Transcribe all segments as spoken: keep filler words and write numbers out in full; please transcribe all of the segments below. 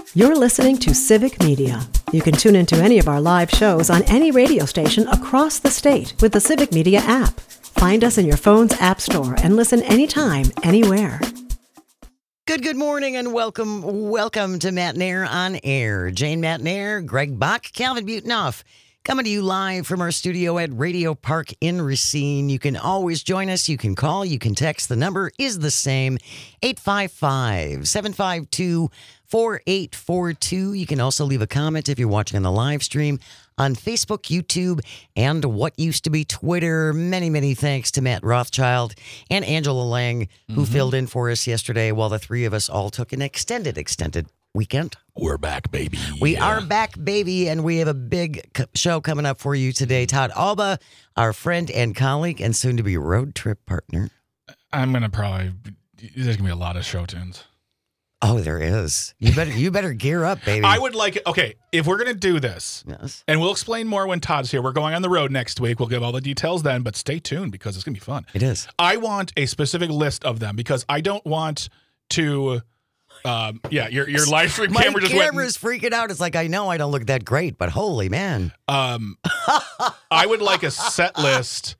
You're listening to Civic Media. You can tune into any of our live shows on any radio station across the state with the Civic Media app. Find us in your phone's app store and listen anytime, anywhere. Good, good morning and welcome, welcome to Matt Nair on Air. Jane Matt Nair, Greg Bach, Calvin Butenoff, coming to you live from our studio at Radio Park in Racine. You can always join us. You can call, you can text. The number is the same, eight five five, seven five two, four eight four two. You can also leave a comment if you're watching on the live stream on Facebook, YouTube, and what used to be Twitter. Many, many thanks to Matt Rothschild and Angela Lang, who mm-hmm. filled in for us yesterday while the three of us all took an extended, extended weekend. We're back, baby. We yeah. are back, baby, and we have a big co- show coming up for you today. Todd Alba, our friend and colleague and soon-to-be road trip partner. I'm going to probably, there's going to be a lot of show tunes. Oh, there is. You better you better gear up, baby. I would like it. Okay, if we're going to do this, yes. and we'll explain more when Todd's here. We're going on the road next week. We'll give all the details then, but stay tuned because it's going to be fun. It is. I want a specific list of them because I don't want to, um, yeah, your your live stream My camera just went. My camera's freaking out. It's like, I know I don't look that great, but holy man. Um, I would like a set list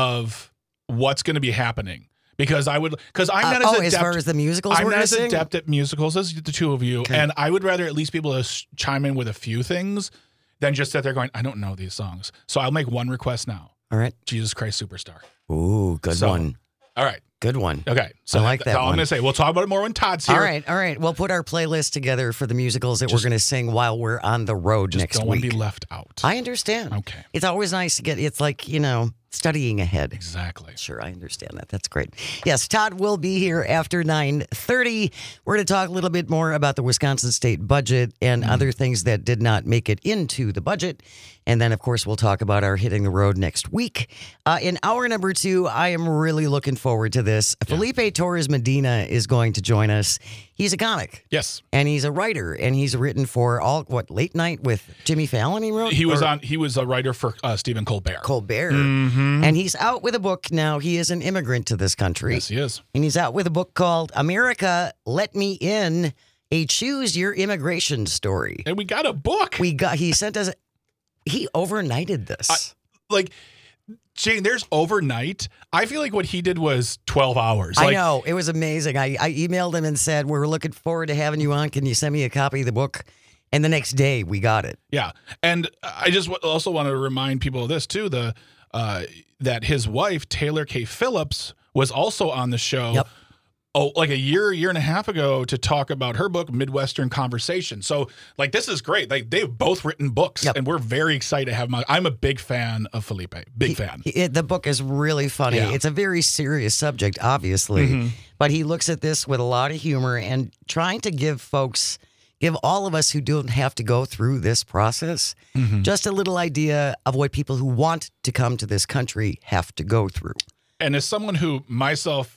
of what's going to be happening. Because I would, because I'm not uh, as oh, adept. as far as the musicals, I'm we're not as sing? adept at musicals as the two of you, okay. and I would rather at least be able to sh- chime in with a few things than just sit there going, I don't know these songs. So I'll make one request now. All right, Jesus Christ Superstar. Ooh, good so, one. All right, good one. Okay, so I like that, that. That's all one. I'm going to say. We'll talk about it more when Todd's here. All right, all right. We'll put our playlist together for the musicals that just, we're going to sing while we're on the road just next don't week. Want to be left out. I understand. Okay, it's always nice to get. It's like, you know, studying ahead. Exactly. Sure, I understand that. That's great. Yes, Todd will be here after nine thirty. We're going to talk a little bit more about the Wisconsin state budget and mm. other things that did not make it into the budget. And then, of course, we'll talk about our hitting the road next week. Uh, in hour number two, I am really looking forward to this. Yeah. Felipe Torres Medina is going to join us. He's a comic. Yes. And he's a writer. And he's written for all, what, Late Night with Jimmy Fallon he wrote? He was or, on. He was a writer for uh, Stephen Colbert. Colbert. Mm-hmm. And he's out with a book now. He is an immigrant to this country. Yes, he is. And he's out with a book called America, Let Me In, a Choose Your Immigration Story. And we got a book. We got, he sent us, he overnighted this. I, like, Jane, there's overnight. I feel like what he did was twelve hours. Like, I know. It was amazing. I, I emailed him and said, we're looking forward to having you on. Can you send me a copy of the book? And the next day we got it. Yeah. And I just also want to remind people of this too, the uh, that his wife, Taylor K. Phillips, was also on the show. Yep. Oh, like a year, year and a half ago to talk about her book, Midwestern Conversation. So, like, this is great. Like, they've both written books, yep. and we're very excited to have them on. I'm a big fan of Felipe. Big he, fan. He, the book is really funny. Yeah. It's a very serious subject, obviously, mm-hmm. but he looks at this with a lot of humor and trying to give folks, give all of us who don't have to go through this process, mm-hmm. just a little idea of what people who want to come to this country have to go through. And as someone who myself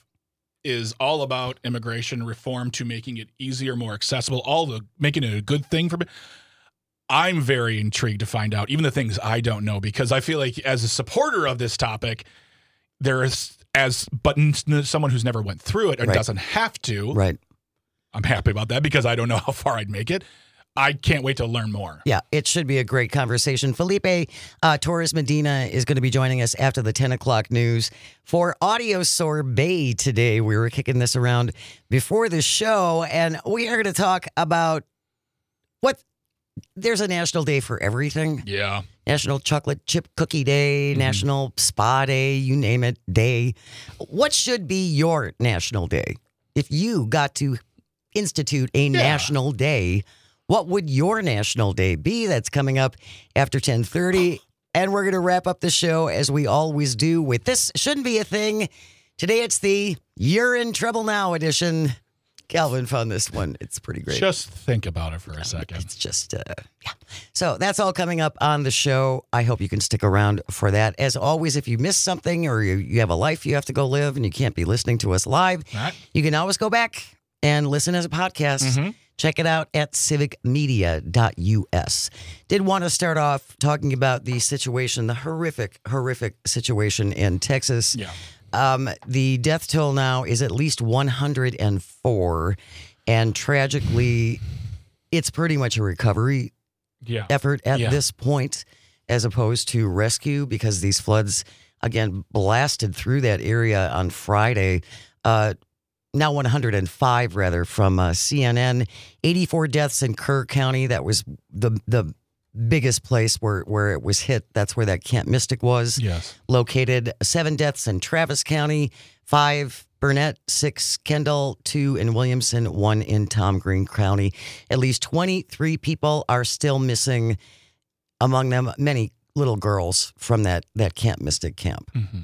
is all about immigration reform to making it easier, more accessible, all the making it a good thing for me. I'm very intrigued to find out even the things I don't know, because I feel like as a supporter of this topic, there is as but someone who's never went through it or right. doesn't have to. Right. I'm happy about that because I don't know how far I'd make it. I can't wait to learn more. Yeah, it should be a great conversation. Felipe uh, Torres Medina is going to be joining us after the ten o'clock news for Audio Sorbet today. We were kicking this around before the show, and we are going to talk about what there's a national day for everything. Yeah. National Chocolate Chip Cookie Day, mm-hmm. National Spa Day, you name it, day. What should be your national day? If you got to institute a yeah. national day, what would your national day be? That's coming up after ten thirty. And we're going to wrap up the show as we always do with This Shouldn't Be a Thing. Today it's the You're in Trouble Now edition. Calvin found this one. It's pretty great. Just think about it for a second. It's just, uh, yeah. So that's all coming up on the show. I hope you can stick around for that. As always, if you missed something or you, you have a life you have to go live and you can't be listening to us live, right. you can always go back and listen as a podcast. Mm-hmm. Check it out at civic media dot u s. Did want to start off talking about the situation, the horrific, horrific situation in Texas. Yeah. Um, the death toll now is at least one hundred four. And tragically, it's pretty much a recovery Yeah. effort at Yeah. this point, as opposed to rescue, because these floods, again, blasted through that area on Friday. Uh, now one hundred five, rather, from uh, C N N. eighty-four deaths in Kerr County. That was the the biggest place where, where it was hit. That's where that Camp Mystic was Yes. located. Seven deaths in Travis County, five Burnett, six Kendall, two in Williamson, one in Tom Green County. At least twenty-three people are still missing, among them many little girls from that, that Camp Mystic camp. Mm-hmm.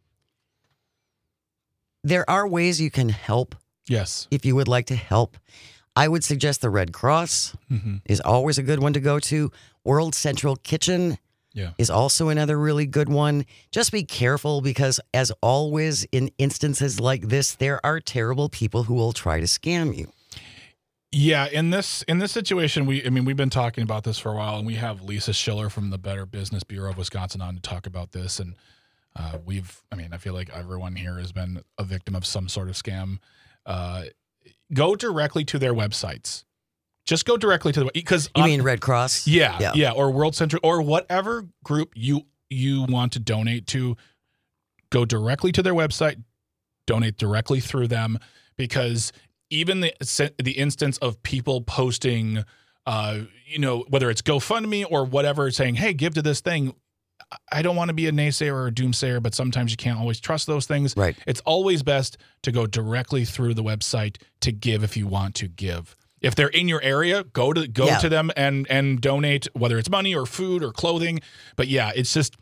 There are ways you can help Yes. if you would like to help. I would suggest the Red Cross Mm-hmm. is always a good one to go to. World Central Kitchen Yeah. is also another really good one. Just be careful because, as always, in instances like this, there are terrible people who will try to scam you. Yeah, in this in this situation, we I mean we've been talking about this for a while, and we have Lisa Schiller from the Better Business Bureau of Wisconsin on to talk about this. And uh, we've, I mean, I feel like everyone here has been a victim of some sort of scam. Uh, go directly to their websites. Just go directly to the because You mean Red Cross? Yeah, Yeah. yeah, or World Central, or whatever group you you want to donate to. Go directly to their website, donate directly through them, because even the the instance of people posting, uh, you know, whether it's GoFundMe or whatever, saying, "Hey, give to this thing." I don't want to be a naysayer or a doomsayer, but sometimes you can't always trust those things. Right. It's always best to go directly through the website to give if you want to give. If they're in your area, go to go Yeah. to them and and donate, whether it's money or food or clothing. But yeah, it's just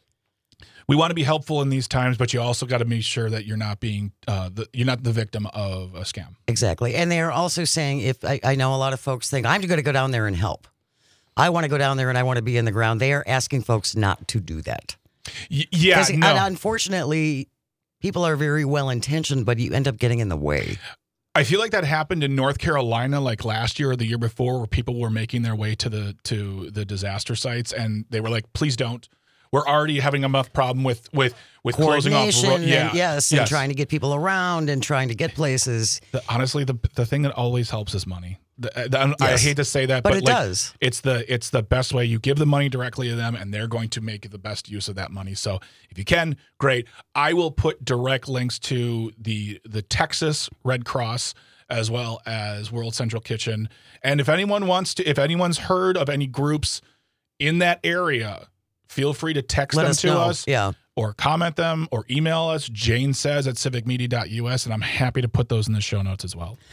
we want to be helpful in these times, but you also got to make sure that you're not being uh, the, you're not the victim of a scam. Exactly. And they're also saying, if I, I know a lot of folks think, I'm going to go down there and help. I want to go down there and I want to be in the ground. They are asking folks not to do that. Y- yeah, 'Cause, no. and unfortunately, people are very well-intentioned, but you end up getting in the way. I feel like that happened in North Carolina, like last year or the year before, where people were making their way to the to the disaster sites, and they were like, "Please don't. We're already having enough problem with with with closing off." Coordination, Ro- and, yeah, yes, and trying to get people around and trying to get places. The, honestly, the the thing that always helps is money. The, the, I Yes. hate to say that, But but, it like, does. It's the it's the best way. You give the money directly to them, and they're going to make the best use of that money. So if you can, great. I will put direct links to the the Texas Red Cross as well as World Central Kitchen. And if anyone wants to, if anyone's heard of any groups in that area, feel free to text Let them us to know. us. Yeah. Or comment them or email us, Jane says at civic media dot U S, and I'm happy to put those in the show notes as well.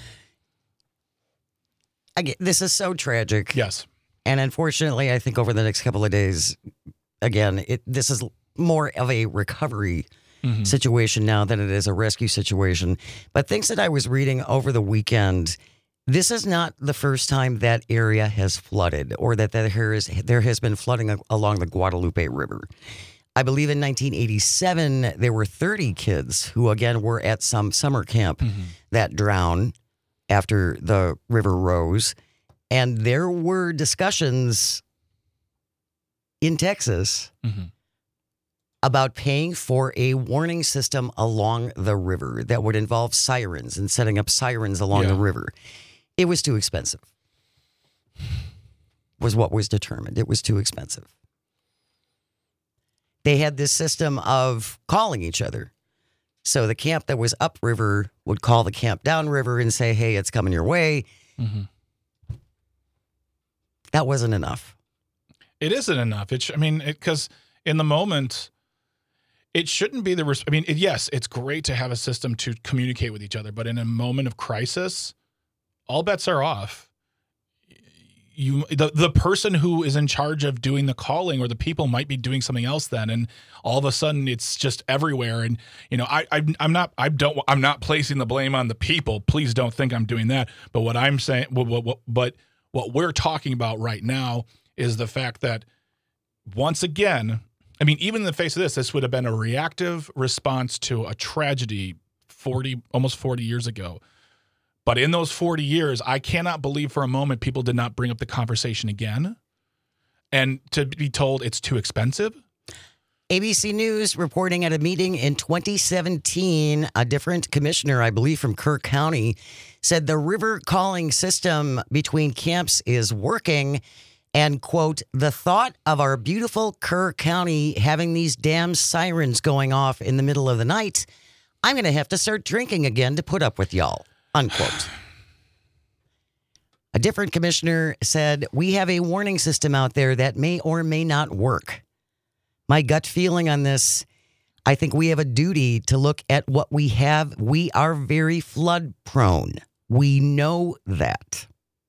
I get, this is so tragic. Yes. And unfortunately, I think over the next couple of days, again, it this is more of a recovery Mhm. situation now than it is a rescue situation. But things that I was reading over the weekend, this is not the first time that area has flooded or that there is, there has been flooding along the Guadalupe River. I believe in nineteen eighty-seven, there were thirty kids who, again, were at some summer camp Mhm. that drowned after the river rose. And there were discussions in Texas Mhm. about paying for a warning system along the river that would involve sirens and setting up sirens along Yeah. the river. It was too expensive, was what was determined. It was too expensive. They had this system of calling each other. So the camp that was upriver would call the camp downriver and say, hey, it's coming your way. Mhm. That wasn't enough. It isn't enough. It sh- I mean, because in the moment, it shouldn't be the. Res- I mean, it, yes, it's great to have a system to communicate with each other, but in a moment of crisis, all bets are off. You, the the person who is in charge of doing the calling or the people might be doing something else then, and all of a sudden it's just everywhere. And you know, I, I I'm not I don't I'm not placing the blame on the people. Please don't think I'm doing that. But what I'm saying, what, what, what, but what we're talking about right now is the fact that once again, I mean, even in the face of this, this would have been a reactive response to a tragedy forty almost forty years ago. But in those forty years, I cannot believe for a moment people did not bring up the conversation again. And to be told it's too expensive. A B C News reporting at a meeting in twenty seventeen, a different commissioner, I believe from Kerr County, said the river calling system between camps is working. And, quote, the thought of our beautiful Kerr County having these damn sirens going off in the middle of the night, I'm going to have to start drinking again to put up with y'all, unquote. A different commissioner said, we have a warning system out there that may or may not work. My gut feeling on this, I think we have a duty to look at what we have. We are very flood prone. We know that.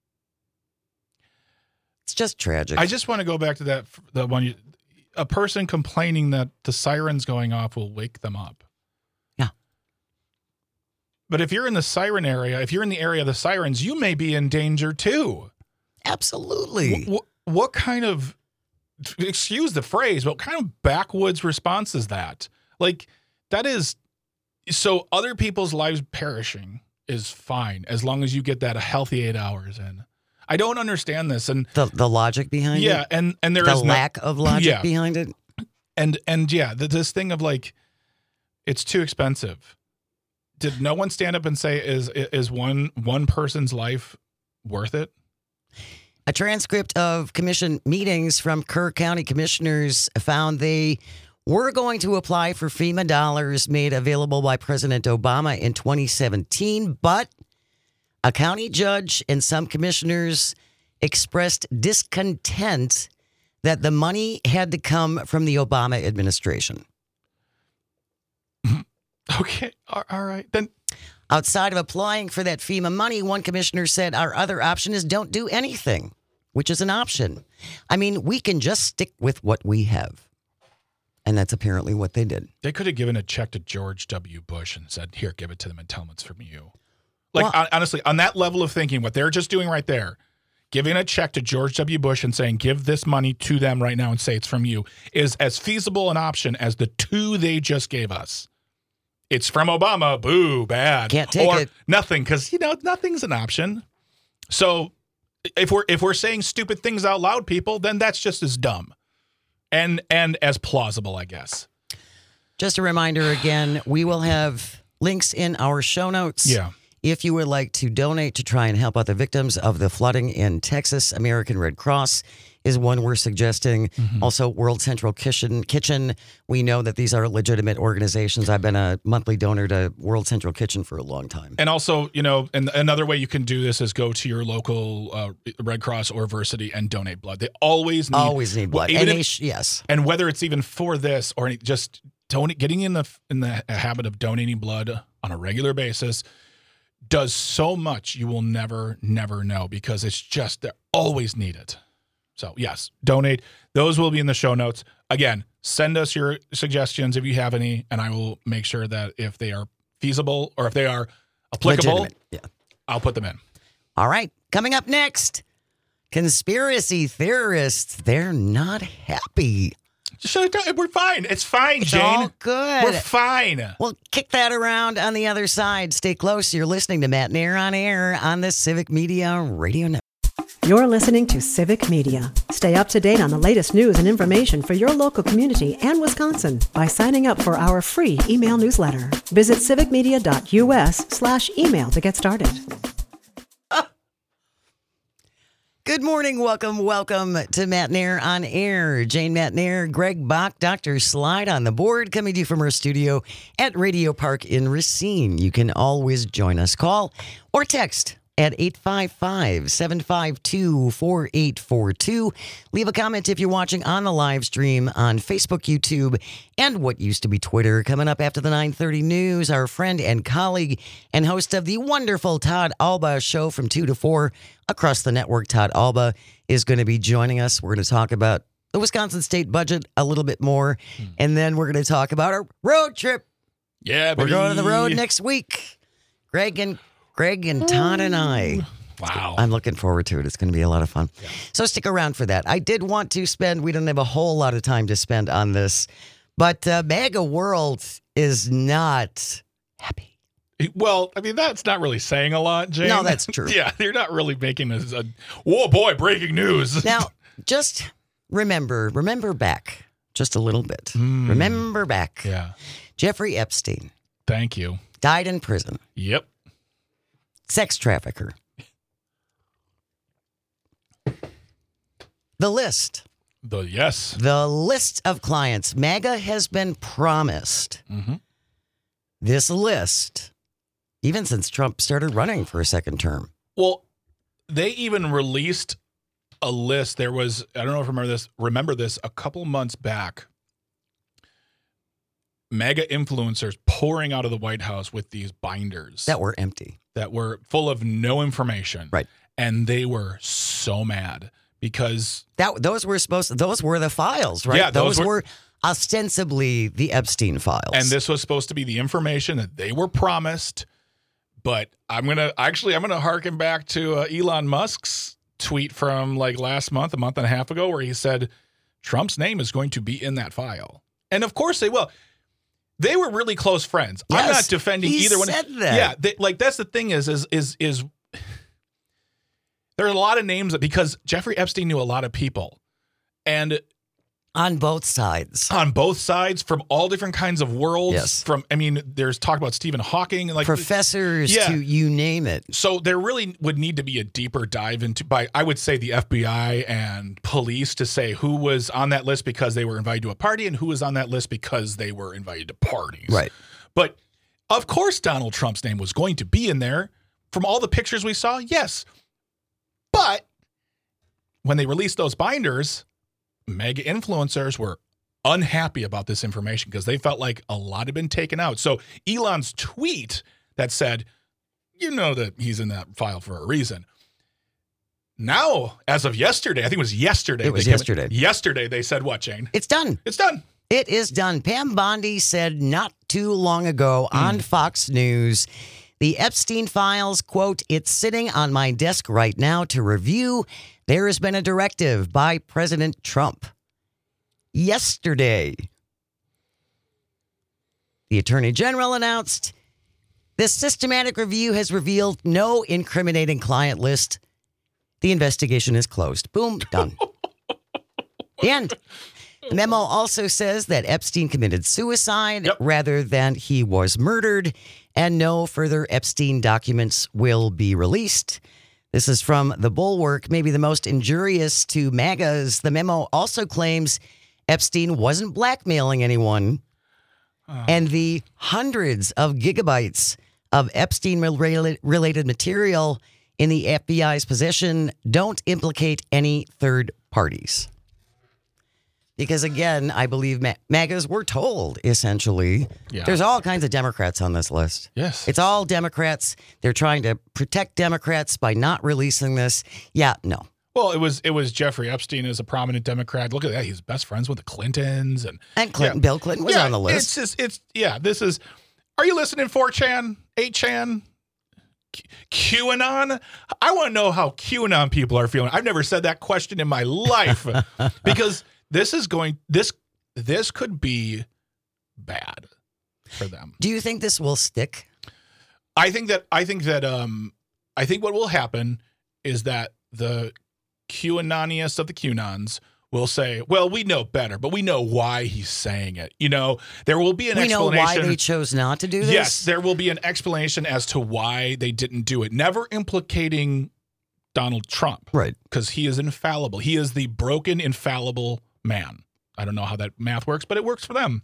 It's just tragic. I just want to go back to that, the one, you, a person complaining that the sirens going off will wake them up. Yeah. But if you're in the siren area, if you're in the area of the sirens, you may be in danger too. Absolutely. What, what kind of, excuse the phrase, but what kind of backwoods response is that? Like, that is, so other people's lives perishing is fine as long as you get that a healthy eight hours in. I don't understand this, and the the logic behind yeah, it. Yeah, and and there the is no, lack of logic yeah. behind it. And and yeah, this thing of like, it's too expensive. Did no one stand up and say is is one one person's life worth it? A transcript of commission meetings from Kerr County commissioners found they were going to apply for FEMA dollars made available by President Obama in twenty seventeen, but a county judge and some commissioners expressed discontent that the money had to come from the Obama administration. Okay, all right. Then, outside of applying for that FEMA money, one commissioner said our other option is don't do anything, which is an option. I mean, we can just stick with what we have. And that's apparently what they did. They could have given a check to George W. Bush and said, here, give it to them and tell them it's from you. Like, Well, honestly, on that level of thinking, what they're just doing right there, giving a check to George W. Bush and saying, give this money to them right now and say it's from you, is as feasible an option as the two they just gave us. It's from Obama, boo, bad. Can't take or it. Nothing, because, you know, nothing's an option. So if we're if we're saying stupid things out loud, people, then that's just as dumb and and as plausible, I guess. Just a reminder again, we will have links in our show notes. Yeah. If you would like to donate to try and help out the victims of the flooding in Texas, American Red Cross is one we're suggesting. Mm-hmm. Also, World Central Kitchen. Kitchen. We know that these are legitimate organizations. I've been a monthly donor to World Central Kitchen for a long time. And also, you know, and another way you can do this is go to your local uh, Red Cross or Versity and donate blood. They always need always need blood. Well, and if, they sh- yes. And whether it's even for this or just donate, getting in the in the habit of donating blood on a regular basis does so much you will never, never know, because it's just, they always need it. So yes, donate. Those will be in the show notes. Again, send us your suggestions if you have any, and I will make sure that if they are feasible or if they are applicable, yeah. I'll put them in. All right. Coming up next, conspiracy theorists, they're not happy. Just shut it down. We're fine. It's fine, It's Jane. all good. We're fine. We'll kick that around on the other side. Stay close. You're listening to Matt Nair on Air on the Civic Media Radio Network. You're listening to Civic Media. Stay up to date on the latest news and information for your local community and Wisconsin by signing up for our free email newsletter. Visit civicmedia.us slash email to get started. Good morning. Welcome, welcome to Matt Nair on Air. Jane Matt Nair, Greg Bach, Doctor Slide on the board, coming to you from our studio at Radio Park in Racine. You can always join us. Call or text at eight five five, seven five two, four eight four two. Leave a comment if you're watching on the live stream on Facebook, YouTube, and what used to be Twitter. Coming up after the nine thirty news, our friend and colleague and host of the wonderful Todd Alba show from two to four across the network, Todd Alba, is going to be joining us. We're going to talk about the Wisconsin state budget a little bit more, hmm. and then we're going to talk about our road trip. Yeah, We're baby. going to the road next week. Greg and Greg and Todd and I. Wow. I'm looking forward to it. It's going to be a lot of fun. Yeah. So stick around for that. I did want to spend, we don't have a whole lot of time to spend on this, but uh, MAGA World is not happy. Well, I mean, that's not really saying a lot, Jane. No, that's true. Yeah, they're not really making a, a whoa, boy, breaking news. Now, just remember, remember back just a little bit. Mm. Remember back. Yeah. Jeffrey Epstein Thank you. died in prison. Yep. Sex trafficker. The list. The yes. The list of clients MAGA has been promised. Mm-hmm. This list, even since Trump started running for a second term. Well, they even released a list. There was, I don't know if you remember this, remember this a couple months back. MAGA influencers pouring out of the White House with these binders That were empty. that were full of no information. Right. And they were so mad because That those were supposed to, those were the files, right? Yeah, those, those were, were- ostensibly the Epstein files. and this was supposed to be the information that they were promised. But I'm going to actually, I'm going to harken back to uh, Elon Musk's tweet from like last month, a month and a half ago, where he said Trump's name is going to be in that file. And of course they will. They were really close friends. Yes, I'm not defending he either one. said that. Yeah, they, like that's the thing is, is, is, is there are a lot of names that because Jeffrey Epstein knew a lot of people, and on both sides. on both sides from all different kinds of worlds. Yes. From, I mean, there's talk about Stephen Hawking and like Professors Yeah. to you name it. So there really would need to be a deeper dive into, by I would say the F B I and police to say who was on that list because they were invited to a party and who was on that list because they were invited to parties. Right. But of course Donald Trump's name was going to be in there from all the pictures we saw. Yes. But when they released those binders, mega influencers were unhappy about this information because they felt like a lot had been taken out. So Elon's tweet that said, you know that he's in that file for a reason. Now, as of yesterday, I think it was yesterday. It was they came- yesterday. Yesterday, they said what, Jane? It's done. It's done. It is done. Pam Bondi said not too long ago Hmm. on Fox News, the Epstein files, quote, it's sitting on my desk right now to review. There has been a directive by President Trump. Yesterday, the Attorney General announced this systematic review has revealed no incriminating client list. The investigation is closed. Boom, done. The end. The memo also says that Epstein committed suicide Yep. rather than he was murdered, and no further Epstein documents will be released. This is from The Bulwark, maybe the most injurious to MAGAs. The memo also claims Epstein wasn't blackmailing anyone, and the hundreds of gigabytes of Epstein-related material in the F B I's possession don't implicate any third parties. Because again, I believe Ma- MAGAs were told, essentially, Yeah. there's all kinds of Democrats on this list. Yes. It's all Democrats. They're trying to protect Democrats by not releasing this. Yeah, no. Well, it was it was Jeffrey Epstein as a prominent Democrat. Look at that. He's best friends with the Clintons. And And Clinton, Yeah. Bill Clinton was yeah, on the list. It's just, it's, yeah, this is, are you listening four chan, eight chan, Q- QAnon? I want to know how QAnon people are feeling. I've never said that question in my life because this is going, this, this could be bad for them. Do you think this will stick? I think that, I think that, um, I think what will happen is that the QAnoniest of the QAnons will say, well, we know better, but we know why he's saying it. You know, there will be an We know explanation. why they chose not to do this? Yes, there will be an explanation as to why they didn't do it. Never implicating Donald Trump. Right. Because he is infallible. He is the broken, infallible man. I don't know how that math works, but it works for them.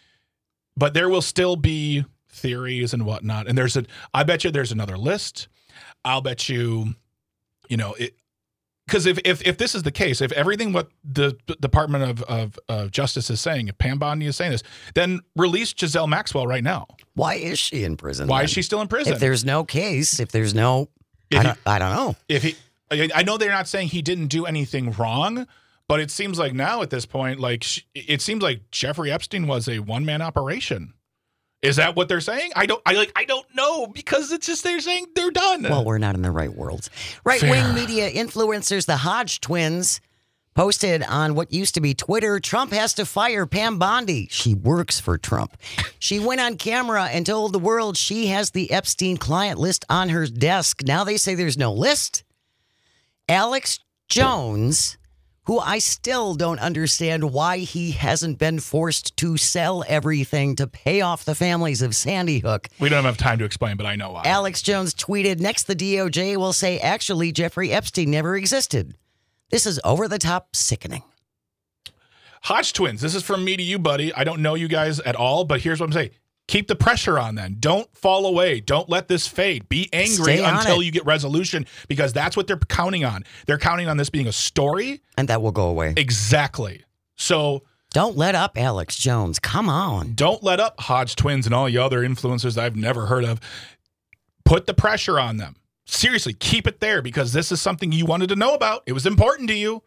But there will still be theories and whatnot. And there's a, I bet you there's another list. I'll bet you, you know, it, because if, if if this is the case, if everything what the D- Department of, of, of Justice is saying, if Pam Bondi is saying this, then release Giselle Maxwell right now. Why is she in prison? Why then? is she still in prison? If there's no case, if there's no, If I, he- don't, I don't know. if he, I I know they're not saying he didn't do anything wrong, but it seems like now at this point, like sh- it seems like Jeffrey Epstein was a one man operation. Is that what they're saying? I don't. I like. I don't know because it's just they're saying they're done. Well, we're not in the right world. Right-wing Fair. media influencers, the Hodge twins, posted on what used to be Twitter, Trump has to fire Pam Bondi. She works for Trump. She went on camera and told the world she has the Epstein client list on her desk. Now they say there's no list. Alex Jones, who I still don't understand why he hasn't been forced to sell everything to pay off the families of Sandy Hook. We don't have time to explain, but I know why. Alex Jones tweeted, next the D O J will say, actually, Jeffrey Epstein never existed. This is over-the-top sickening. Hodge twins, this is from me to you, buddy. I don't know you guys at all, but here's what I'm saying. Keep the pressure on then. Don't fall away. Don't let this fade. Be angry until you get resolution, because that's what they're counting on. They're counting on this being a story. And that will go away. Exactly. So don't let up, Alex Jones. Come on. Don't let up, Hodge twins and all the other influencers that I've never heard of. Put the pressure on them. Seriously, keep it there, because this is something you wanted to know about. It was important to you.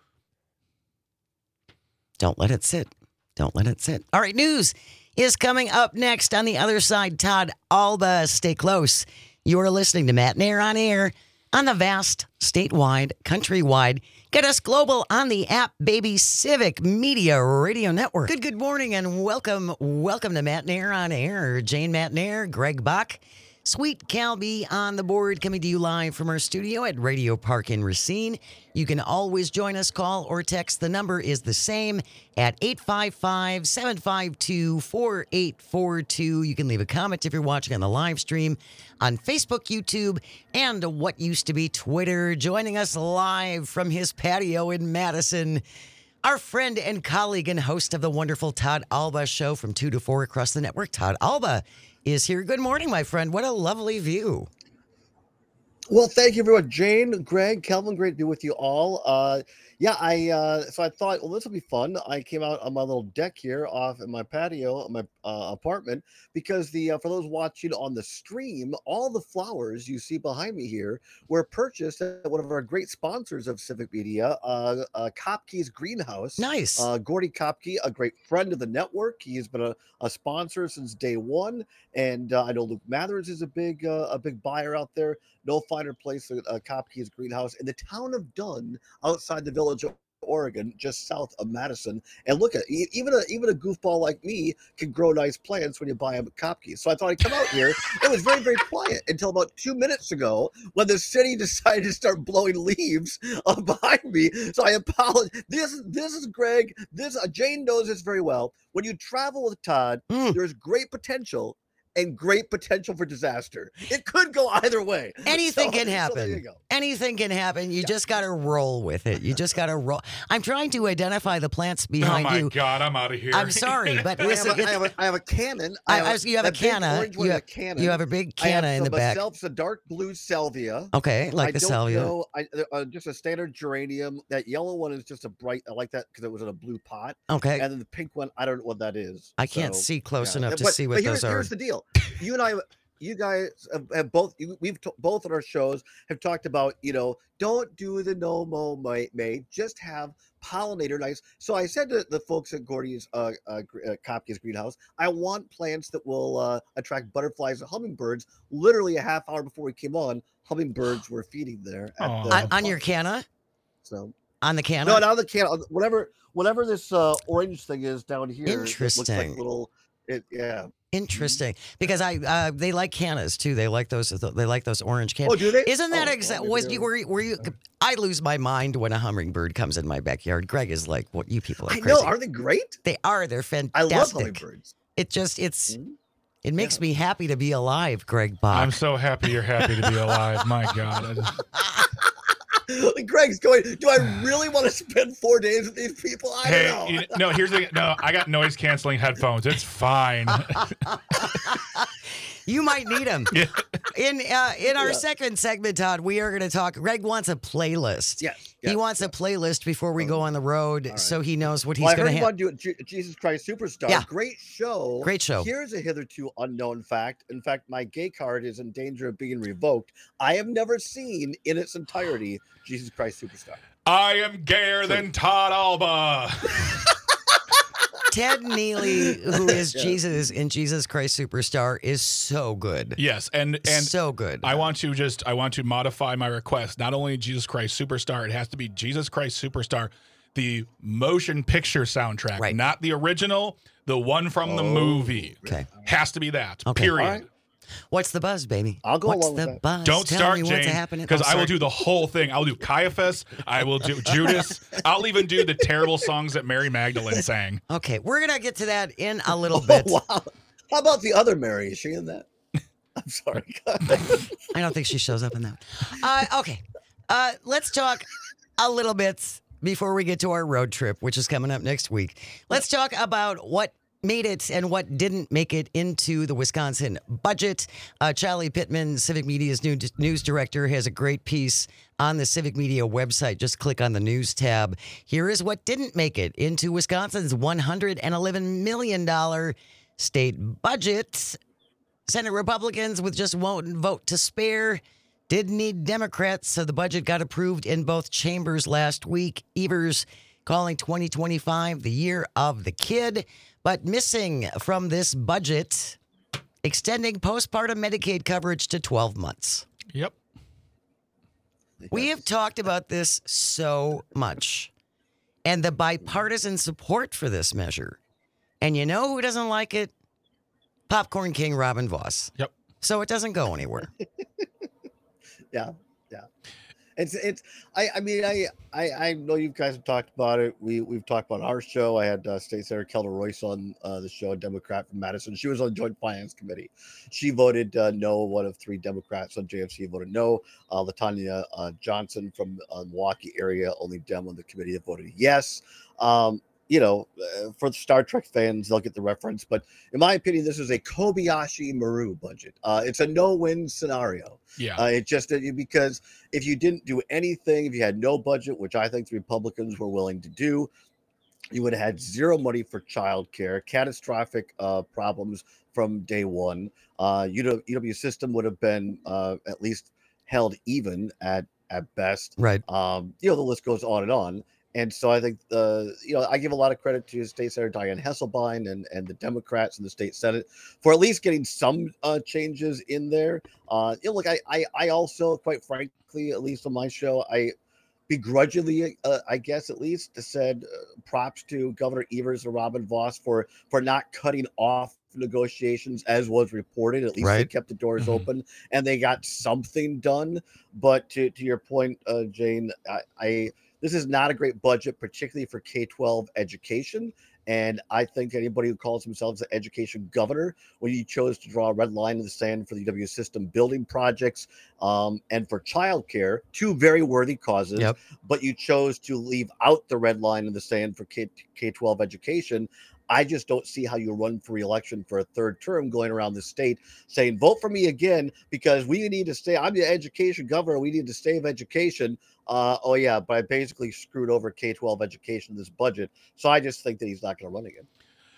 Don't let it sit. Don't let it sit. All right, news is coming up next. On the other side, Todd Alba. Stay close. You are listening to Matt Nair on air on the vast, statewide, countrywide, get us global on the app, baby, Civic Media Radio Network. Good, good morning and welcome. Welcome to Matt Nair on air. Jane Matt Nair, Greg Bach, Sweet Calby on the board, coming to you live from our studio at Radio Park in Racine. You can always join us, call or text. The number is the same at eight five five, seven five two, four eight four two. You can leave a comment if you're watching on the live stream on Facebook, YouTube, and what used to be Twitter. Joining us live from his patio in Madison, our friend and colleague and host of the wonderful Todd Alba Show from two to four across the network. Todd Alba is here. Good morning, my friend. What a lovely view. Well, thank you very much, Jane, Greg, Kelvin. Great to be with you all. Uh, yeah, I uh, so I thought, well, this will be fun. I came out on my little deck here off in my patio, my uh, apartment, because the uh, for those watching on the stream, all the flowers you see behind me here were purchased at one of our great sponsors of Civic Media, uh, uh, Kopke's Greenhouse. Nice. Uh, Gordy Kopke, a great friend of the network. He's been a, a sponsor since day one, and uh, I know Luke Mathers is a big uh, a big buyer out there. No finer place than uh, Kopke's Greenhouse in the town of Dunn, outside the village of Oregon, just south of Madison. And look at even a even a goofball like me can grow nice plants when you buy them at Kopke's. So I thought I'd come out here. It was very very quiet until about two minutes ago when the city decided to start blowing leaves uh, behind me. So I apologize. This this is Greg. This uh, Jane knows this very well. When you travel with Todd, mm. there's great potential. And great potential for disaster. It could go either way. Anything so, can happen. So there you go. Anything can happen. You yeah. just got to roll with it. You just got to roll. I'm trying to identify the plants behind you. Oh, my you. God. I'm out of here. I'm sorry, but listen. I have a, I have a, I have a cannon. I have I was, you have a canna. You have, cannon. you have a big canna in the back. Myself, a dark blue salvia. Okay, like I the don't salvia. Know, I, uh, just a standard geranium. That yellow one is just a bright. I like that because it was in a blue pot. Okay. And then the pink one, I don't know what that is. I can't so, see close yeah. enough to but, see what but those here's, are. Here's the deal. You and I. You guys have, have both, we've t- both on our shows have talked about, you know, don't do the no mow May, just have pollinator nights. So I said to the folks at Gordy's, uh, uh, uh, Kopke's Greenhouse, I want plants that will uh, attract butterflies and hummingbirds. Literally a half hour before we came on, hummingbirds were feeding there. At the, on, on your canna? So on the canna? No, not on the canna. Whatever, whatever this uh, orange thing is down here. Interesting. It looks like little, it, yeah. Interesting, because I uh, they like cannas too. They like those. They like those orange cannas. Oh, do they? Isn't that oh, exact? Oh, was you were you, were you? I lose my mind when a hummingbird comes in my backyard. Greg is like, "What you people are crazy." I know. Aren't they great? They are. They're fantastic. I love hummingbirds. It just it's. Mm-hmm. It makes yeah. me happy to be alive, Greg Bach. I'm so happy you're happy to be alive. My God. I just... Greg's going, do I really want to spend four days with these people? I hey, don't know. You, no, here's the no, I got noise canceling headphones. It's fine. You might need them. Yeah. In uh, in our yeah. second segment, Todd, we are going to talk. Greg wants a playlist. Yes. He yes, wants yes. a playlist before we go on the road, right. so he knows what he's well, going to have. have. I heard you want to do it. Jesus Christ Superstar. Yeah. Great show. Great show. Here's a hitherto unknown fact. In fact, my gay card is in danger of being revoked. I have never seen in its entirety Jesus Christ Superstar. I am gayer so, than Todd Alba. Ted Neely, who is yeah. Jesus in Jesus Christ Superstar, is so good. Yes, and and so good. I want to just I want to modify my request. Not only Jesus Christ Superstar, it has to be Jesus Christ Superstar, the motion picture soundtrack, right. not the original, the one from oh, the movie. Okay, has to be that. Okay. Period. All right. What's the buzz, baby? I'll go what's along with the that. buzz? Don't Tell start, me what's Jane, happening. because Oh, I will sorry. do the whole thing. I'll do Caiaphas. I will do Judas. I'll even do the terrible songs that Mary Magdalene sang. Okay, we're gonna get to that in a little bit. Oh, wow. How about the other Mary? Is she in that? I'm sorry. I don't think she shows up in that. Uh, okay, uh, let's talk a little bit before we get to our road trip, which is coming up next week. Let's talk about what made it and what didn't make it into the Wisconsin budget. Uh, Charlie Pittman, Civic Media's new d- news director, has a great piece on the Civic Media website. Just click on the news tab. Here is what didn't make it into Wisconsin's one hundred eleven million dollars state budget. Senate Republicans with just one vote to spare did need Democrats, so the budget got approved in both chambers last week. Evers calling twenty twenty-five the year of the kid. But missing from this budget, extending postpartum Medicaid coverage to twelve months. Yep. We have talked about this so much and the bipartisan support for this measure. And you know who doesn't like it? Popcorn King Robin Voss. Yep. So it doesn't go anywhere. Yeah, yeah. It's it's. I I mean I I I know you guys have talked about it. We we've talked about our show. I had uh, State Senator Kelda Royce on uh, the show, a Democrat from Madison. She was on the Joint Finance Committee. She voted uh, no. One of three Democrats on J F C voted no. Uh, Latanya uh, Johnson from uh, Milwaukee area, only Dem on the committee, that voted yes. Um, you know, uh, for the Star Trek fans, they'll get the reference. But in my opinion, this is a Kobayashi Maru budget. Uh, it's a no-win scenario. Yeah. Uh, it just because if you didn't do anything, if you had no budget, which I think the Republicans were willing to do, you would have had zero money for childcare, catastrophic uh, problems from day one. Uh, U W system would have been uh, at least held even at at best. Right. Um, you know, the list goes on and on. And so I think, uh, you know, I give a lot of credit to State Senator Dianne Hesselbein and, and the Democrats in the state Senate for at least getting some uh, changes in there. Uh, you know, look, I, I, I also, quite frankly, at least on my show, I begrudgingly, uh, I guess at least, said uh, props to Governor Evers and Robin Voss for for not cutting off negotiations as was reported. At least Right. they kept the doors Mhm. open and they got something done. But to, to your point, uh, Jane, I, I this is not a great budget, particularly for K twelve education. And I think anybody who calls themselves an education governor, when you chose to draw a red line in the sand for the U W system building projects um, and for childcare, two very worthy causes, Yep. but you chose to leave out the red line in the sand for K twelve education. I just don't see how you run for re-election for a third term going around the state saying, vote for me again because we need to stay. I'm the education governor. We need to save education. Uh, oh, yeah, but I basically screwed over K twelve education in this budget. So I just think that he's not going to run again.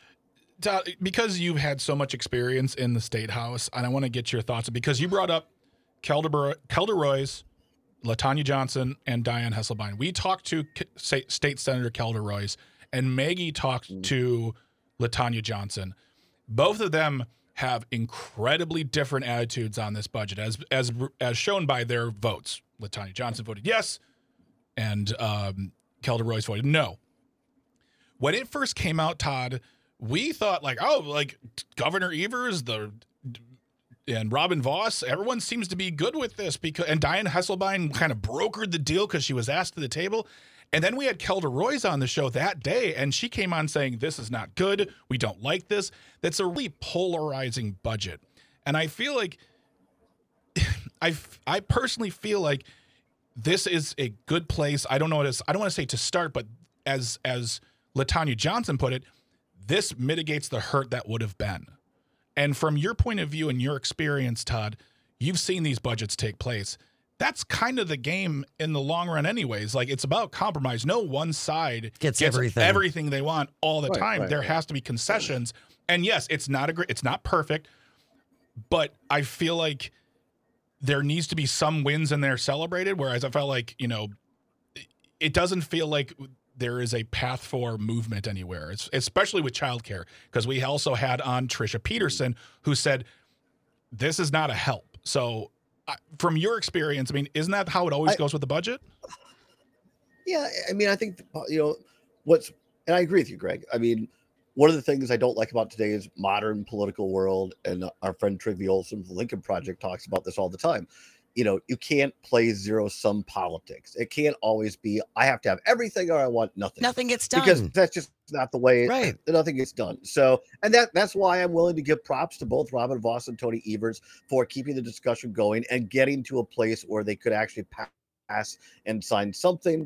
Todd, because you've had so much experience in the state house, and I want to get your thoughts because you brought up Kelda, Bur- Kelda Royce, Latanya Johnson, and Dianne Hesselbein. We talked to K- State Senator Kelda Royce, and Maggie talked Mm. to Latanya Johnson. Both of them have incredibly different attitudes on this budget, as as as shown by their votes. Latanya Johnson voted yes, and um, Kelda Royce voted no. When it first came out, Todd, we thought like, oh, like Governor Evers, the and Robin Voss, everyone seems to be good with this because, and Dianne Hesselbein kind of brokered the deal because she was asked to the table. And then we had Kelda Royce on the show that day, and she came on saying, this is not good. We don't like this. That's a really polarizing budget. And I feel like, I, I personally feel like this is a good place. I don't know what it is. I don't want to say to start, but as, as Latanya Johnson put it, this mitigates the hurt that would have been. And from your point of view and your experience, Todd, you've seen these budgets take place. That's kind of the game in the long run anyways. Like, it's about compromise. No one side Gets everything. everything they want all the Right, time. right, there right. has to be concessions. And yes, it's not a great, it's not perfect, but I feel like there needs to be some wins in there celebrated. Whereas I felt like, you know, it doesn't feel like there is a path for movement anywhere, it's, especially with childcare, because we also had on Tricia Peterson, who said, this is not a help. So uh, from your experience, I mean, isn't that how it always I- goes with the budget? Yeah, I mean, I think, you know, what's, and I agree with you, Greg. I mean, one of the things I don't like about today's modern political world, and our friend Trygve Olson from the Lincoln Project talks about this all the time. You know, you can't play zero sum politics. It can't always be, I have to have everything or I want nothing. Nothing gets done. Because that's just not the way, right. Nothing gets done. So, and that that's why I'm willing to give props to both Robin Voss and Tony Evers for keeping the discussion going and getting to a place where they could actually pass and sign something.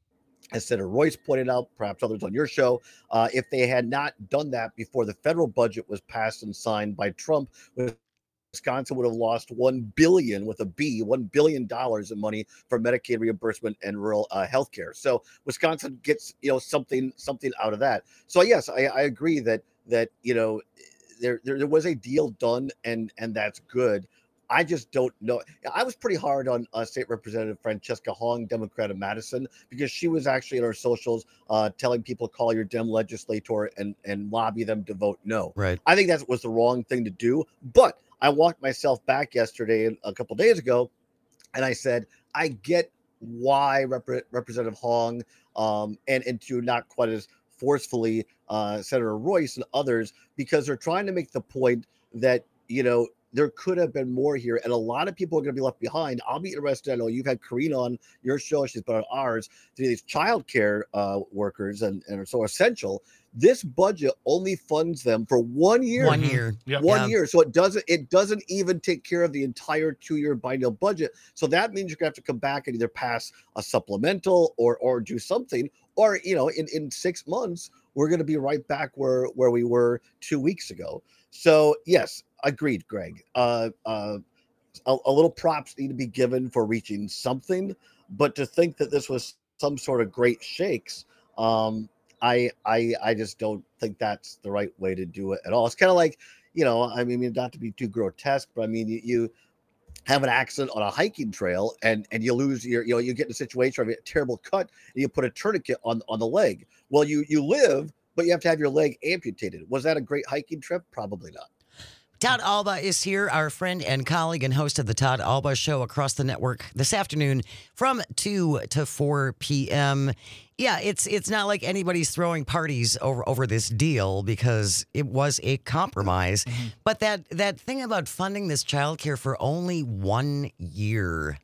As Senator Royce pointed out, perhaps others on your show, uh, if they had not done that before the federal budget was passed and signed by Trump, Wisconsin would have lost one billion with a B, one billion dollars in money for Medicaid reimbursement and rural uh, health care. So Wisconsin gets, you know, something something out of that. So yes, I, I agree that that you know there, there there was a deal done, and and that's good. I just don't know. I was pretty hard on uh, State Representative Francesca Hong, Democrat of Madison, because she was actually in our socials uh, telling people to call your Dem legislator and, and lobby them to vote no. Right. I think that was the wrong thing to do. But I walked myself back yesterday, a couple days ago, and I said, I get why Rep- Representative Hong um, and, and to not quite as forcefully uh, Senator Royce and others, because they're trying to make the point that, you know, there could have been more here, and a lot of people are going to be left behind. I'll be interested. I know you've had Karina on your show. She's been on ours. These childcare uh, workers and, and are so essential. This budget only funds them for one year. One year. Yep. One Yeah. year. So it doesn't it doesn't even take care of the entire two-year biennial budget. So that means you're going to have to come back and either pass a supplemental or or do something. Or, you know, in, in six months, we're going to be right back where, where we were two weeks ago. So, yes, agreed, Greg. Uh, uh, a, a little props need to be given for reaching something, but to think that this was some sort of great shakes, um, I, I, I just don't think that's the right way to do it at all. It's kind of like, you know, I mean, not to be too grotesque, but I mean, you, you have an accident on a hiking trail and and you lose your, you know, you get in a situation where you have a terrible cut and you put a tourniquet on on the leg. Well, you you live, but you have to have your leg amputated. Was that a great hiking trip? Probably not. Todd Alba is here, our friend and colleague and host of the Todd Alba Show across the network this afternoon from two to four p.m. Yeah, it's it's not like anybody's throwing parties over, over this deal because it was a compromise. Mm-hmm. But that, that thing about funding this childcare for only one year,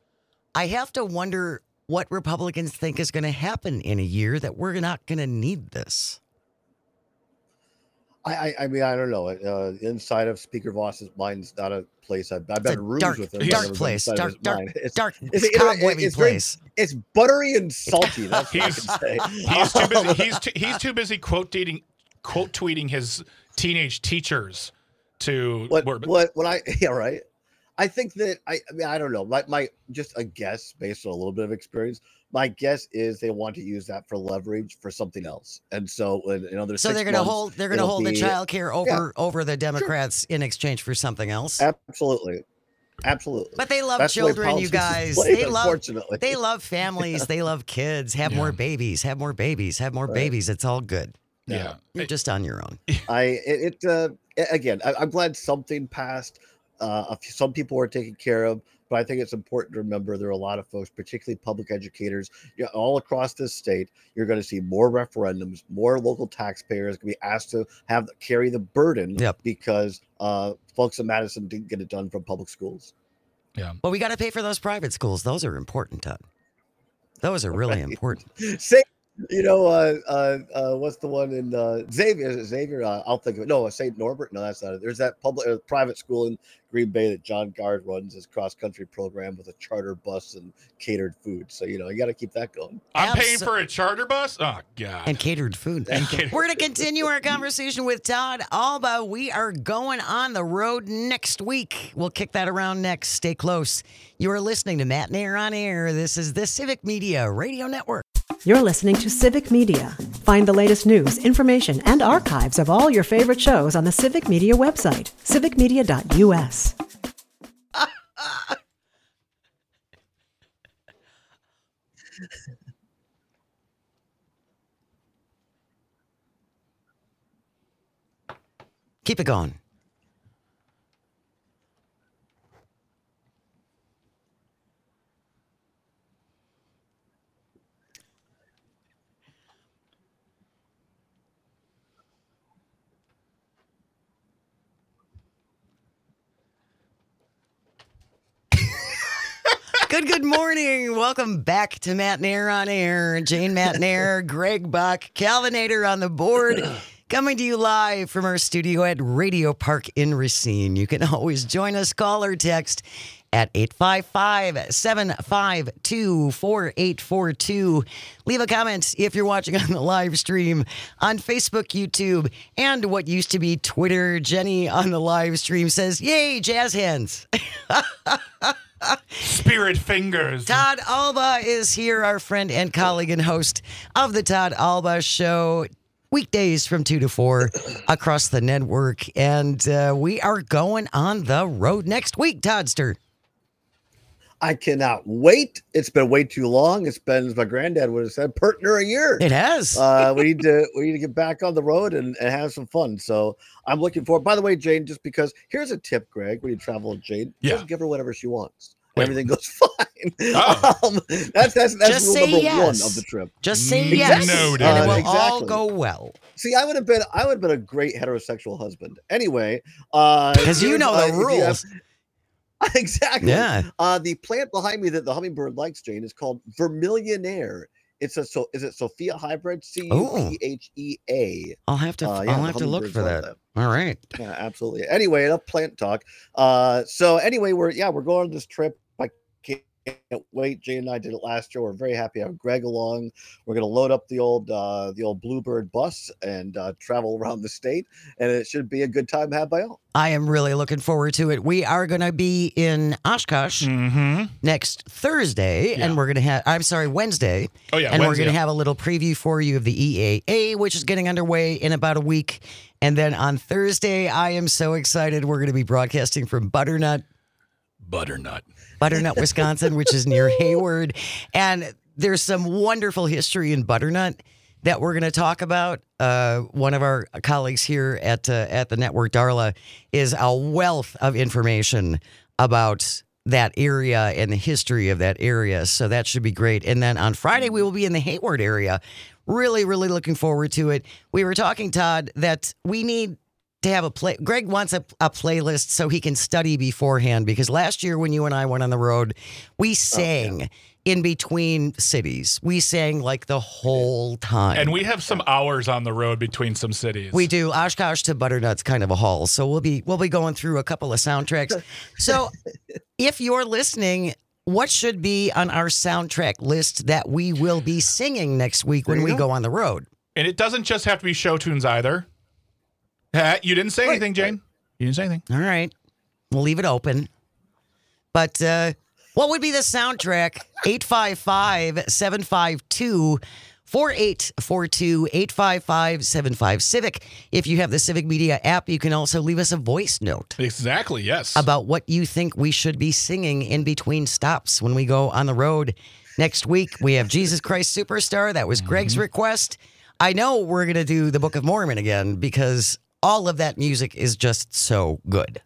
I have to wonder what Republicans think is going to happen in a year that we're not going to need this. I, I, I mean, I don't know. Uh, inside of Speaker Voss's mind is not a place I've, I've It's been a in rooms dark, with him. dark place, dark, dark, it's, dark, it's, it's, cobwebby it's, very- place. it's buttery and salty. That's what I He's- can say. He's too busy. He's too, he's too busy quote tweeting, quote tweeting his teenage teachers to What work. what what I yeah right. I think that I, I mean I don't know. My my just a guess based on a little bit of experience. My guess is they want to use that for leverage for something else, and so in, in other So six they're going to months, hold they're going to it'll hold the be- child care over over the Democrats in exchange for something else. Absolutely, absolutely. But they love That's the way children, you politics guys. is played, They love unfortunately. they love families. They love kids. Have Yeah. more babies. Have more babies. Have more Right. babies. It's all good. Yeah. You're just on your own. I it, it uh, again. I, I'm glad something passed. Uh, a few- some people were taken care of, but I think it's important to remember there are a lot of folks, particularly public educators, you know, all across this state. You're going to see more referendums, more local taxpayers going to be asked to have carry the burden Yep. because uh, folks in Madison didn't get it done from public schools. Yeah. Well, we got to pay for those private schools. Those are important, Todd. Those are really Right. important. Say, you know, uh, uh, uh, what's the one in uh, Xavier? Is it Xavier? Uh, I'll think of it. No, Saint Norbert. No, that's not it. There's that public uh, private school in Green Bay that John Gard runs his cross country program with a charter bus and catered food. So you know, you got to keep that going. I'm paying Abso- for a charter bus? Oh, God. And catered food. And catered- We're going to continue our conversation with Todd Alba. We are going on the road next week. We'll kick that around next. Stay close. You are listening to Matt Nair on Air. This is the Civic Media Radio Network. You're listening to Civic Media. Find the latest news, information, and archives of all your favorite shows on the Civic Media website, civic media dot u s. Keep it going. Good, good morning. Welcome back to Matt Nair on Air. Jane Matt Nair, Greg Buck, Calvinator on the board. Coming to you live from our studio at Radio Park in Racine. You can always join us, call or text at eight five five, seven five two, four eight four two. Leave a comment if you're watching on the live stream on Facebook, YouTube, and what used to be Twitter. Jenny on the live stream says, yay, jazz hands. Spirit fingers. Todd Alba is here, our friend and colleague and host of the Todd Alba Show. Weekdays from two to four across the network. And uh, we are going on the road next week, Toddster. I cannot wait. It's been way too long. It's been, as my granddad would have said, partner a year. It has. Uh, we need to we need to get back on the road and, and have some fun. So I'm looking forward. By the way, Jane, just because here's a tip, Greg, when you travel with Jane, Yeah. just give her whatever she wants. Wait. Everything goes fine. Oh. Um, that's that's that's Just rule say number yes. one of the trip. Just say Exactly. yes, Noted. and it Uh, will all exactly. go well. See, I would have been I would have been a great heterosexual husband. Anyway, uh, Because you here's, know uh, the if you have- rules. exactly. Yeah. Uh, the plant behind me that the hummingbird likes, Jane, is called Vermillionaire. It's a so is it Sophia hybrid? C U P H E A. I'll have to. Uh, yeah, I'll the have to look hummingbirds for love that. All right. Yeah, absolutely. Anyway, enough plant talk. Uh, so anyway, we're yeah, we're going on this trip. I can't wait. Jane and I did it last year. We're very happy to have Greg along. We're gonna load up the old uh the old Bluebird bus and uh travel around the state, and it should be a good time had by all. I am really looking forward to it. We are going to be in Oshkosh Mm-hmm. next Thursday, Yeah. and we're going to have. I'm sorry, Wednesday. Oh, yeah. and we're Wednesday. going to have a little preview for you of the E A A, which is getting underway in about a week. And then on Thursday, I am so excited. We're going to be broadcasting from Butternut, Butternut. Butternut, Wisconsin, which is near Hayward. And there's some wonderful history in Butternut that we're going to talk about. Uh, one of our colleagues here at uh, at the network, Darla, is a wealth of information about that area and the history of that area. So that should be great. And then on Friday, we will be in the Hayward area. Really, really looking forward to it. We were talking, Todd, that we need to have a play. Greg wants a, a playlist so he can study beforehand, because last year when you and I went on the road, we sang in between cities. We sang like the whole time. And we have some hours on the road between some cities. We do. Oshkosh to Butternut's kind of a haul. So we'll be we'll be going through a couple of soundtracks. So if you're listening, what should be on our soundtrack list that we will be singing next week when There you we go. go on the road? And it doesn't just have to be show tunes either. Uh, you didn't say Right, anything, Jane. You didn't say anything. All right. We'll leave it open. But uh, what would be the soundtrack? eight five five, seven five two, four eight four two, eight five five, seven five Civic. If you have the Civic Media app, you can also leave us a voice note Exactly, yes. about what you think we should be singing in between stops when we go on the road. Next week, we have Jesus Christ Superstar. That was Greg's request. I know we're going to do the Book of Mormon again because all of that music is just so good.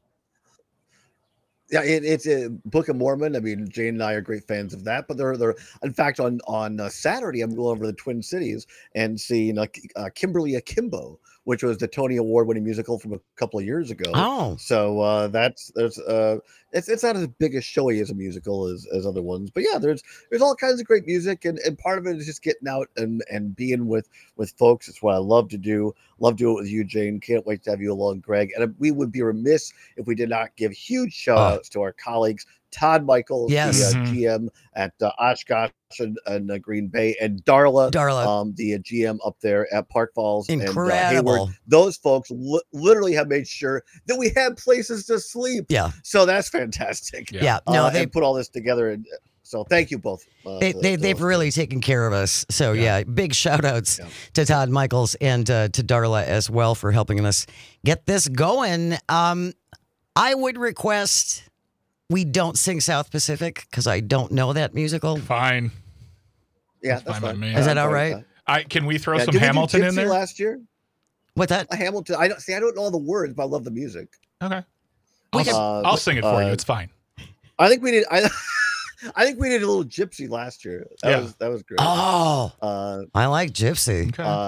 Yeah, it, it's a Book of Mormon. I mean, Jane and I are great fans of that. But they're they're in fact on on uh, Saturday, I'm going over to the Twin Cities and seeing uh, uh, Kimberly Akimbo, which was the Tony Award winning musical from a couple of years ago. Oh, So uh, that's there's uh it's it's not as big as showy as a musical as, as other ones, but yeah, there's there's all kinds of great music, and, and part of it is just getting out and, and being with with folks. It's what I love to do. Love doing it with you, Jane. Can't wait to have you along, Greg. And we would be remiss if we did not give huge shout outs to our colleagues. Todd Michaels, Yes. the uh, Mhm. G M at uh, Oshkosh and, and uh, Green Bay, and Darla, Darla. um, the uh, G M up there at Park Falls and uh, Incredible. Hayward. Those folks li- literally have made sure that we had places to sleep. Yeah. So that's fantastic. Yeah. Yeah. Uh, No, and they put all this together. And so thank you both. Uh, They, to- they, to they've those really taken care of us. So, yeah, Yeah. big shout outs Yeah. to Todd Michaels and uh, to Darla as well for helping us get this going. Um, I would request we don't sing South Pacific because I don't know that musical. Fine. Yeah, That's that's fine by fine. me. Yeah, Is that I'm all fine with right? I can we throw that. Yeah, some did we do Hamilton in Gypsy there? last year? What's that? A Hamilton. I don't see. I don't know all the words, but I love the music. Okay. We I'll, can- Uh, I'll sing it for you. uh, It's fine. I think we did. I, I think we did a little Gypsy last year. That Yeah. was that was great. Oh, Uh, I like Gypsy. Okay. uh,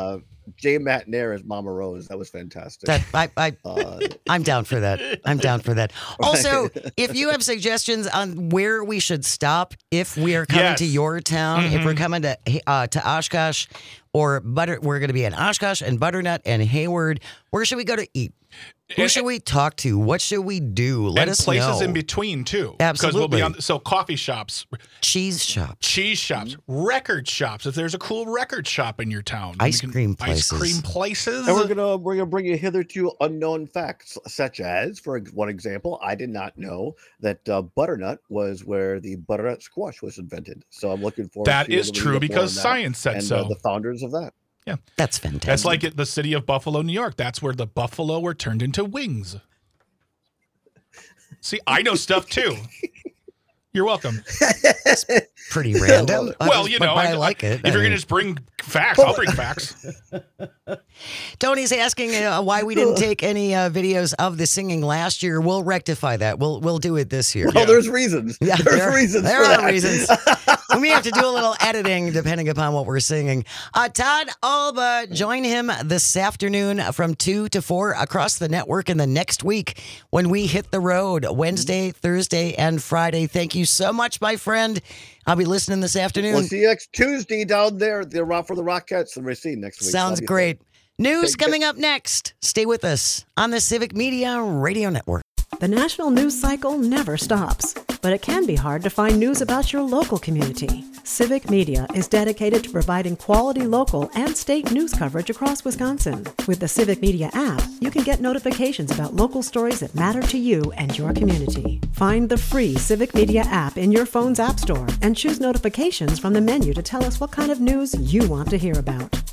Jay Matt Nair as Mama Rose. That was fantastic. That I, I uh, I'm down for that. I'm down for that. Also, if you have suggestions on where we should stop if we are coming Yes. to your town, Mm-hmm. if we're coming to uh, to Oshkosh or Butter, we're going to be in Oshkosh and Butternut and Hayward. Where should we go to eat? Who And- should we talk to? What should we do? Let and us places know. in between too. Because we'll Absolutely. be on. So coffee shops, Cheese shop. cheese shops, record shops. If there's a cool record shop in your town, Ice we can- cream ice places. cream places. And we're gonna we're gonna bring you hitherto unknown facts, such as, for ex- one example, I did not know that uh, butternut was where the butternut squash was invented. So I'm looking forward. That to is learning true more because on that science said and so. uh, the founders of that. That's fantastic. That's like it, the city of Buffalo, New York. That's where the buffalo were turned into wings. See, I know stuff too. You're welcome. pretty random. I Well, just- you but- know, but I, I, like it. If I you're mean, gonna just bring facts, I'll bring facts. Tony's asking uh, why we didn't take any uh, videos of the singing last year. We'll rectify that. We'll we'll do it this year. Oh, Yeah. there's reasons. Yeah, there's there, reasons. There for are that. reasons. We may have to do a little editing depending upon what we're singing. Uh, Todd Alba, join him this afternoon from two to four across the network in the next week when we hit the road Wednesday, Thursday, and Friday. Thank you so much, my friend. I'll be listening this afternoon. We'll see you next Tuesday down there. They're around for the Rockettes and Racine next week. Sounds That'll be great. News Take care. coming up next. Stay with us on the Civic Media Radio Network. The national news cycle never stops, but it can be hard to find news about your local community. Civic Media is dedicated to providing quality local and state news coverage across Wisconsin. With the Civic Media app, you can get notifications about local stories that matter to you and your community. Find the free Civic Media app in your phone's app store and choose notifications from the menu to tell us what kind of news you want to hear about.